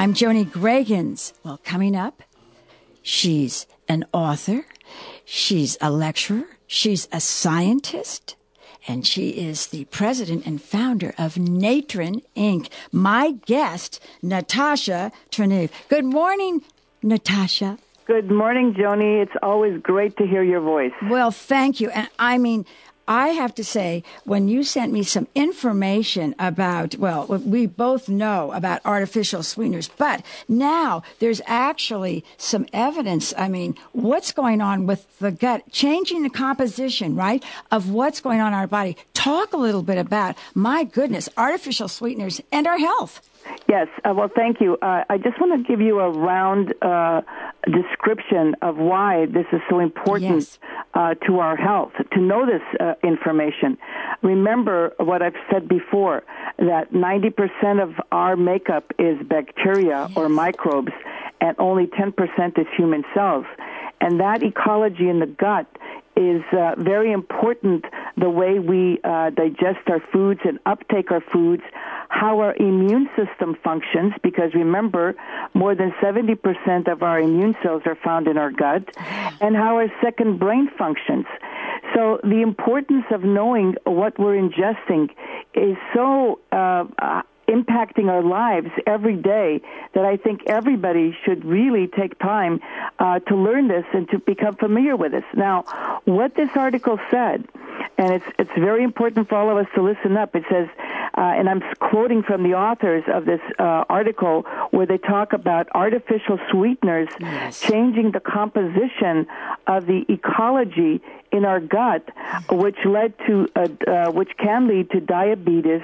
I'm Joni Greggins. Well, coming up, she's an author, she's a lecturer, she's a scientist, and she is the president and founder of Natron, Inc. My guest, Natasha Treniv. Good morning, Natasha. Good morning, Joni. It's always great to hear your voice. Well, thank you. And I mean, I have to say, when you sent me some information about, well, we both know about artificial sweeteners, but now there's actually some evidence. I mean, what's going on with the gut, changing the composition, right, of what's going on in our body. Talk a little bit about, my goodness, artificial sweeteners and our health. Yes, well, thank you. I just want to give you a round description of why this is so important to our health, to know this information. Remember what I've said before, that 90% of our makeup is bacteria or microbes, and only 10% is human cells. And that ecology in the gut is very important, the way we digest our foods and uptake our foods, how our immune system functions, because remember, more than 70% of our immune cells are found in our gut, and how our second brain functions. So the importance of knowing what we're ingesting is so impacting our lives every day that I think everybody should really take time to learn this and to become familiar with this. Now, what this article said, and it's very important for all of us to listen up. It says, and I'm quoting from the authors of this article, where they talk about artificial sweeteners changing the composition of the ecology in our gut, which can lead to diabetes,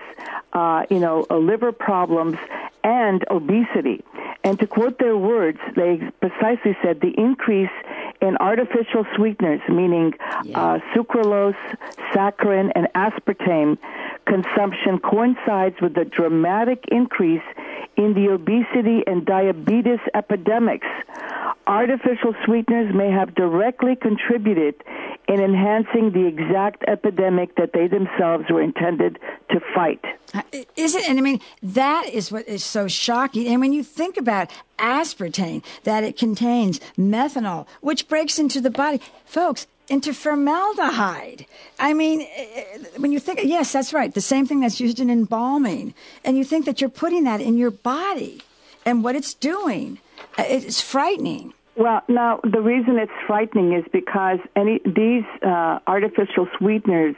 liver problems, and obesity. And to quote their words, they precisely said the increase in artificial sweeteners, meaning sucralose, saccharin, and aspartame consumption coincides with the dramatic increase in the obesity and diabetes epidemics. Artificial sweeteners may have directly contributed in enhancing the exact epidemic that they themselves were intended to fight. Is it? And I mean, that is what is so shocking. And when you think about aspartame, that it contains methanol, which breaks into the body, folks, into formaldehyde. I mean, when you think, yes, that's right, the same thing that's used in embalming, and you think that you're putting that in your body and what it's doing, it's frightening. Well, now, the reason it's frightening is because these artificial sweeteners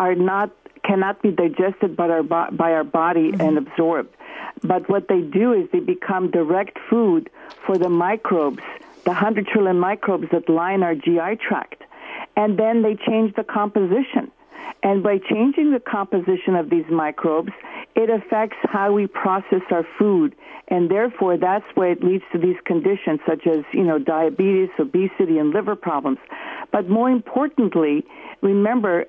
cannot be digested by our body and absorbed. But what they do is they become direct food for the microbes, the 100 trillion microbes that line our GI tract. And then they change the composition. And by changing the composition of these microbes, it affects how we process our food. And therefore, that's why it leads to these conditions such as, diabetes, obesity, and liver problems. But more importantly, remember,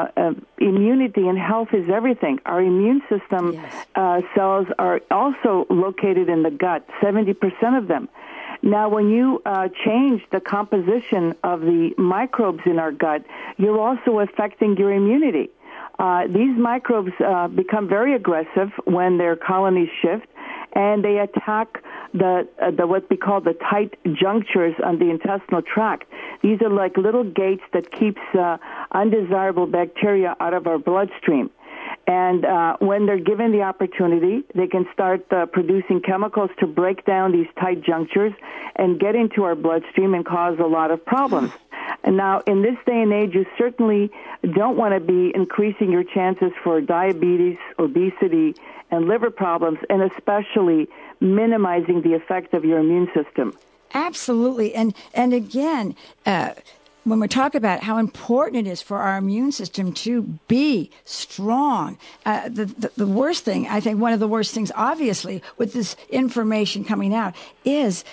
immunity and health is everything. Our immune system cells are also located in the gut, 70% of them. Now, when you change the composition of the microbes in our gut, you're also affecting your immunity. These microbes become very aggressive when their colonies shift, and they attack the what we call the tight junctures on the intestinal tract. These are like little gates that keeps undesirable bacteria out of our bloodstream. And when they're given the opportunity, they can start producing chemicals to break down these tight junctures and get into our bloodstream and cause a lot of problems. And now, in this day and age, you certainly don't want to be increasing your chances for diabetes, obesity, and liver problems, and especially minimizing the effect of your immune system. Absolutely. And again, when we talk about how important it is for our immune system to be strong, the worst thing, I think one of the worst things, obviously, with this information coming out is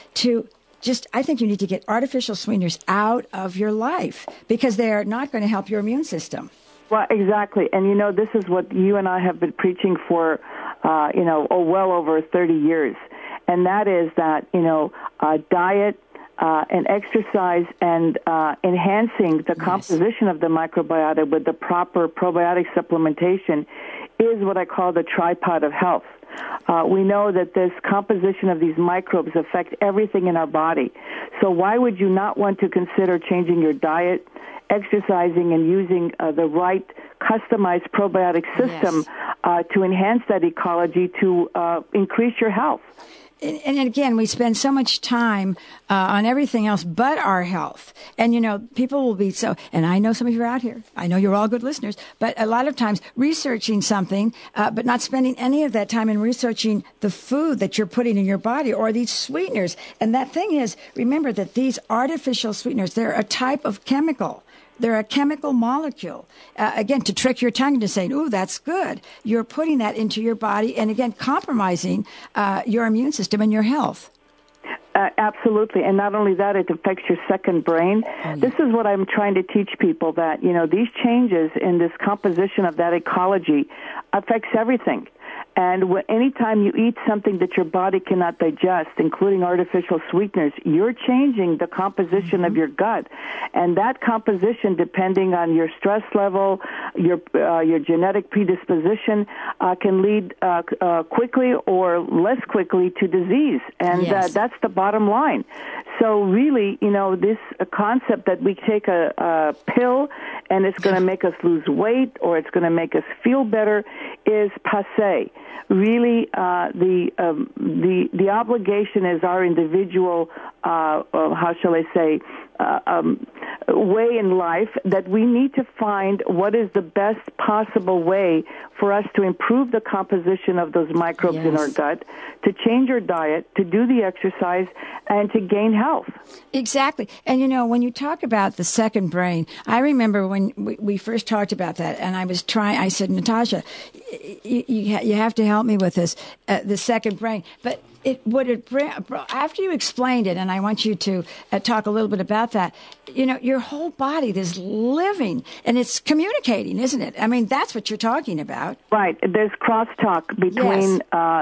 I think you need to get artificial sweeteners out of your life because they are not going to help your immune system. Well, exactly. And, this is what you and I have been preaching for, well over 30 years. And that is that, diet, and exercise and enhancing the composition of the microbiota with the proper probiotic supplementation is what I call the tripod of health. we know that this composition of these microbes affect everything in our body. So why would you not want to consider changing your diet, exercising, and using the right customized probiotic system to enhance that ecology to increase your health? And again, we spend so much time on everything else but our health. And, you know, people will be so, and I know some of you are out here. I know you're all good listeners. But a lot of times researching something, but not spending any of that time in researching the food that you're putting in your body or these sweeteners. And that thing is, remember that these artificial sweeteners, they're a type of chemical. They're a chemical molecule. Again, to trick your tongue into saying, ooh, that's good. You're putting that into your body and, again, compromising your immune system and your health. Absolutely. And not only that, it affects your second brain. Oh, yeah. This is what I'm trying to teach people, that, you know, these changes in this composition of that ecology affects everything. And anytime you eat something that your body cannot digest, including artificial sweeteners, you're changing the composition of your gut. And that composition, depending on your stress level, your genetic predisposition, can lead quickly or less quickly to disease. And that's the bottom line. So really, you know, this concept that we take a pill and it's going to make us lose weight or it's going to make us feel better is passé. Really, the obligation is our individual, how shall I say, way in life, that we need to find what is the best possible way for us to improve the composition of those microbes in our gut, to change our diet, to do the exercise, and to gain health. Exactly. And, you know, when you talk about the second brain, I remember when we first talked about that, and I said, Natasha, you have to help me with this, the second brain. But after you explained it, and I want you to talk a little bit about that, you know, your whole body is living and it's communicating, isn't it? I mean, that's what you're talking about. Right. There's crosstalk between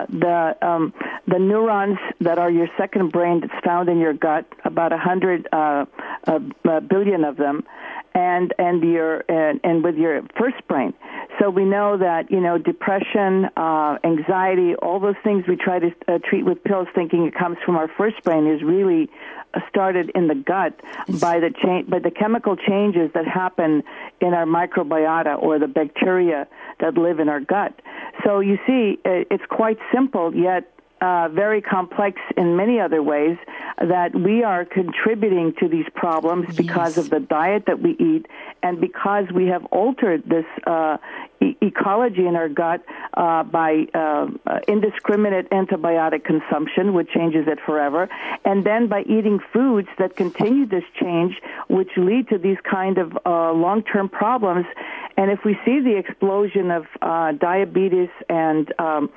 the neurons that are your second brain that's found in your gut, about 100 billion of them, and with your first brain. So we know that, you know, depression, anxiety, all those things we try to treat with pills thinking it comes from our first brain is really started in the gut by the chemical changes that happen in our microbiota or the bacteria that live in our gut. So you see, it's quite simple, yet very complex in many other ways, that we are contributing to these problems because of the diet that we eat and because we have altered this ecology in our gut by indiscriminate antibiotic consumption, which changes it forever, and then by eating foods that continue this change, which lead to these kind of long-term problems. And if we see the explosion of diabetes and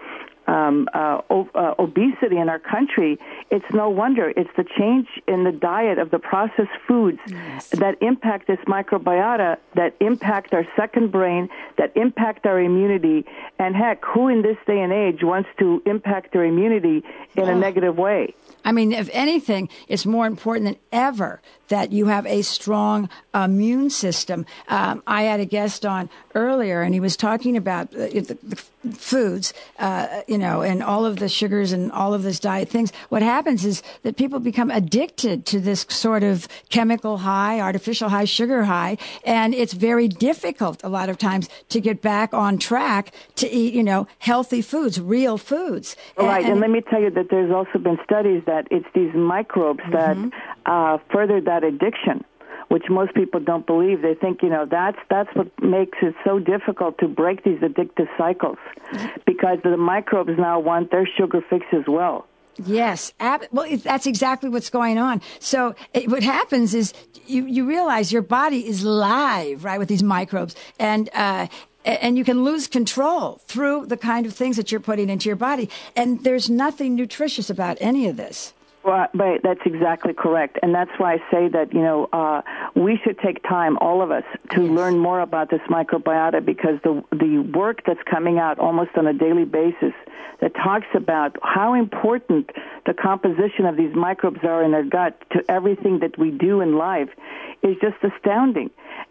obesity in our country, it's no wonder. It's the change in the diet of the processed foods that impact this microbiota, that impact our second brain, that impact our immunity. And heck, who in this day and age wants to impact their immunity in a negative way? I mean, if anything, it's more important than ever that you have a strong immune system. I had a guest on earlier, and he was talking about the foods, and all of the sugars and all of this diet things. What happens is that people become addicted to this sort of chemical high, artificial high, sugar high, and it's very difficult a lot of times to get back on track to eat, healthy foods, real foods. Right, and let me tell you that there's also been studies that it's these microbes that further that addiction, which most people don't believe. They think, that's what makes it so difficult to break these addictive cycles, because the microbes now want their sugar fix as well. Yes. Well, that's exactly what's going on. So what happens is you realize your body is live, right, with these microbes, and you can lose control through the kind of things that you're putting into your body. And there's nothing nutritious about any of this. Well, right, that's exactly correct. And that's why I say that, we should take time, all of us, to learn more about this microbiota, because the work that's coming out almost on a daily basis that talks about how important the composition of these microbes are in our gut to everything that we do in life is just astounding.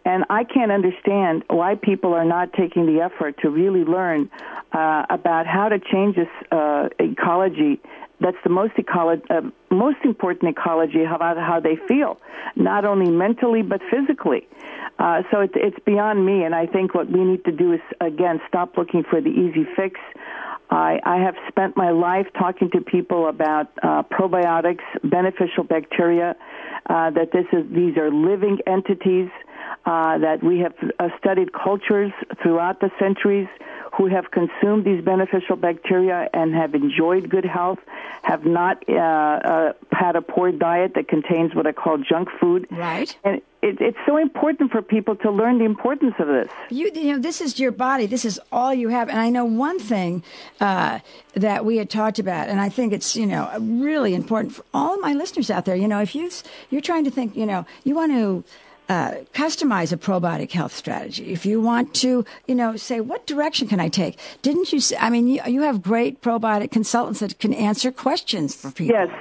And I can't understand why people are not taking the effort to really learn about how to change this ecology. That's the most important ecology about how they feel, not only mentally but physically. So it's beyond me, and I think what we need to do is, again, stop looking for the easy fix. I have spent my life talking to people about probiotics, beneficial bacteria, that these are living entities, that we have studied cultures throughout the centuries who have consumed these beneficial bacteria and have enjoyed good health, have not had a poor diet that contains what I call junk food. Right. And it's so important for people to learn the importance of this. You know, this is your body. This is all you have. And I know one thing that we had talked about, and I think it's, really important for all of my listeners out there. If you're trying to think, you want to customize a probiotic health strategy. If you want to, say, what direction can I take? Didn't you say, you have great probiotic consultants that can answer questions for people. Yes.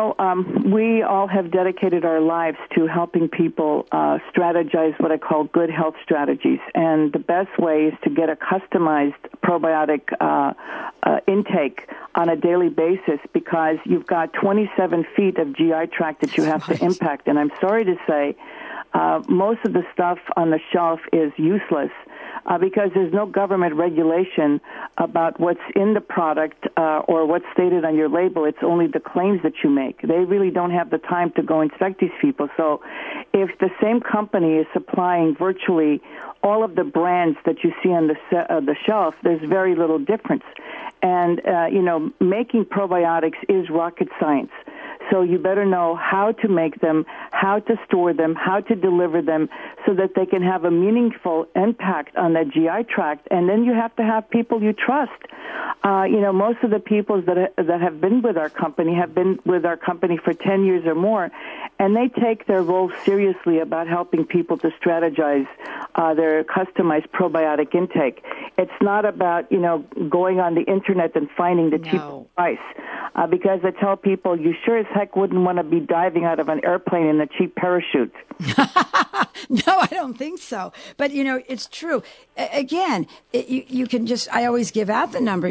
We all have dedicated our lives to helping people strategize what I call good health strategies. And the best way is to get a customized probiotic intake on a daily basis, because you've got 27 feet of GI tract that you have to impact. And I'm sorry to say, most of the stuff on the shelf is useless because there's no government regulation about what's in the product or what's stated on your label. It's only the claims that you make. They really don't have the time to go inspect these people. So if the same company is supplying virtually all of the brands that you see on the shelf, there's very little difference. And, making probiotics is rocket science. So you better know how to make them, how to store them, how to deliver them so that they can have a meaningful impact on the GI tract. And then you have to have people you trust. Most of the people that have been with our company have been with our company for 10 years or more, and they take their role seriously about helping people to strategize their customized probiotic intake. It's not about, going on the internet and finding the cheapest price. Because I tell people, you sure as heck wouldn't want to be diving out of an airplane in a cheap parachute. No, I don't think so. But, it's true. Again, you can I always give out the number,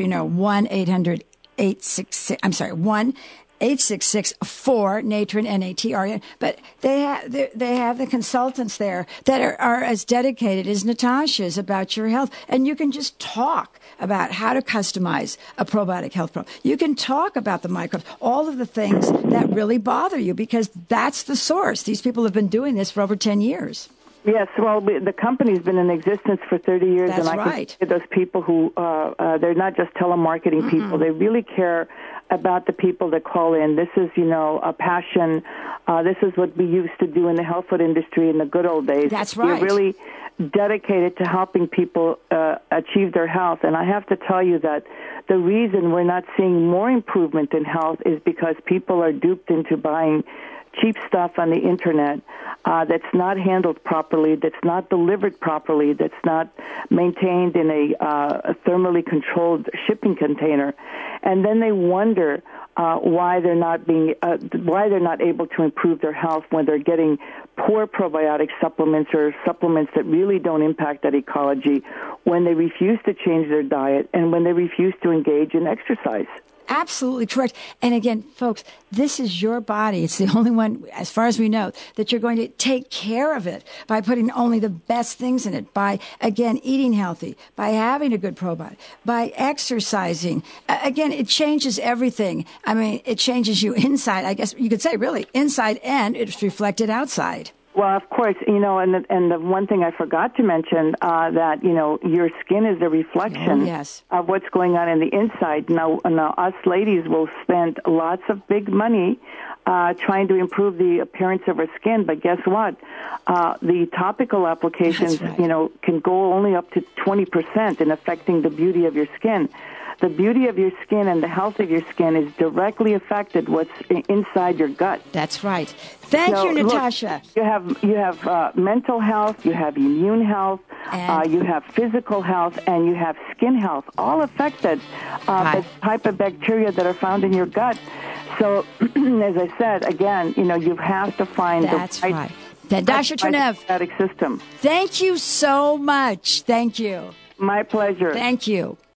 1-866-4 Natron, but they have the consultants there that are as dedicated as Natasha's about your health, and you can just talk about how to customize a probiotic health program. You can talk about the microbes, all of the things that really bother you, because that's the source. These people have been doing this for over 10 years. Yes, well, the company's been in existence for 30 years, That's and I right. can see those people who, they're not just telemarketing people. They really care about the people that call in. This is, a passion. This is what we used to do in the health food industry in the good old days. That's right. We're really dedicated to helping people achieve their health. And I have to tell you that the reason we're not seeing more improvement in health is because people are duped into buying cheap stuff on the internet that's not handled properly, that's not delivered properly, that's not maintained in a thermally controlled shipping container, and then they wonder why they're not able to improve their health when they're getting poor probiotic supplements or supplements that really don't impact that ecology, when they refuse to change their diet and when they refuse to engage in exercise. Absolutely correct. And again, folks, this is your body. It's the only one, as far as we know, that you're going to take care of it by putting only the best things in it, by, again, eating healthy, by having a good probiotic, by exercising. Again, it changes everything. It changes you inside, I guess you could say, really, inside, and it's reflected outside. Well, of course, and the one thing I forgot to mention, that, your skin is a reflection of what's going on in the inside. Now, us ladies will spend lots of big money trying to improve the appearance of our skin, but guess what? The topical applications, can go only up to 20% in affecting the beauty of your skin. The beauty of your skin and the health of your skin is directly affected what's inside your gut. That's right. Thank you, Natasha. Look, you have mental health, you have immune health, you have physical health, and you have skin health, all affected by the type of bacteria that are found in your gut. So, as I said, again, you have to find That's the right Dr. Tranev, system. Thank you so much. Thank you. My pleasure. Thank you.